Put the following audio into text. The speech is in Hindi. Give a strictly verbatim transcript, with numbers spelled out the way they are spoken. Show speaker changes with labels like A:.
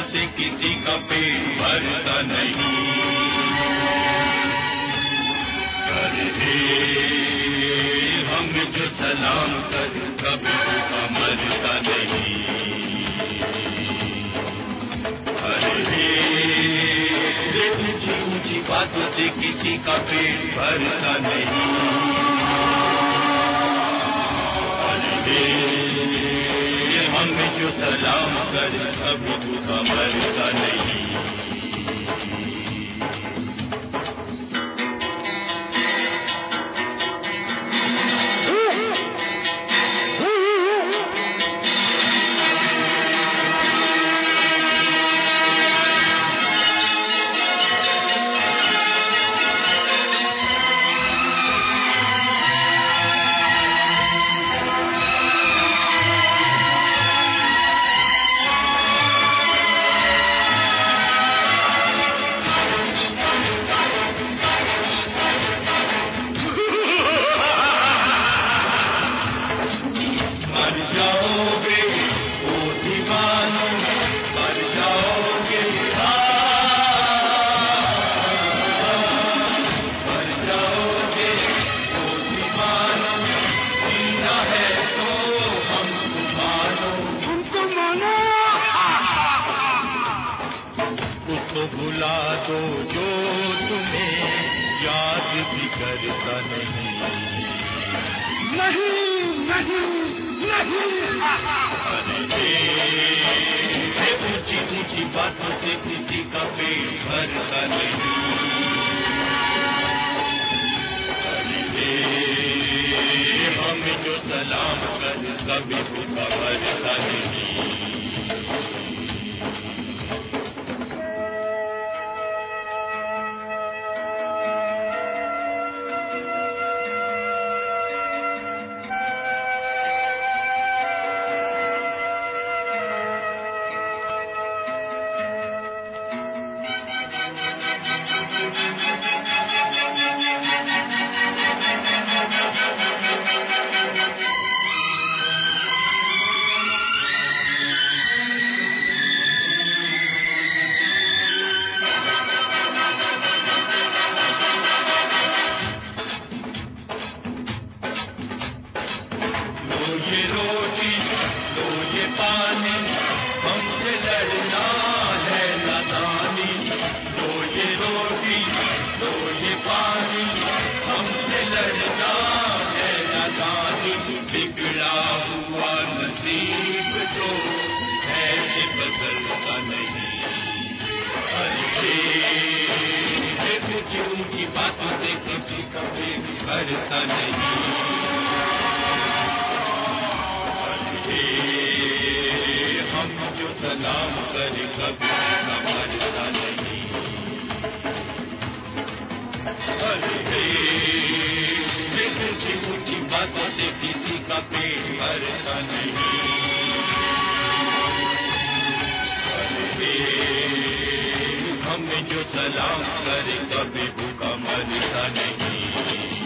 A: से किसी का पेट भरता नहीं। अरे हम जो सलाम कर कभी भूखा मरता नहीं। अरे ऊंची ऊंची बातों से किसी का पेट भरता नहीं। हमें जो सलाम कर कभी भूखा मरता नहीं। भुला दो जो तुम्हें याद भी करता नहीं। नहीं नहीं नहीं ऊंची ऊंची बातों से किसी का पेट भरता नहीं। हमें जो सलाम कर कभी भूखा मरता नहीं। भरता नहीं। हम जो सलाम कर कभी भरता नहीं। ऊंची ऊंची बातों से किसी का पेट भरता नहीं। हमें जो सलाम कर कभी भूखा मरता नहीं।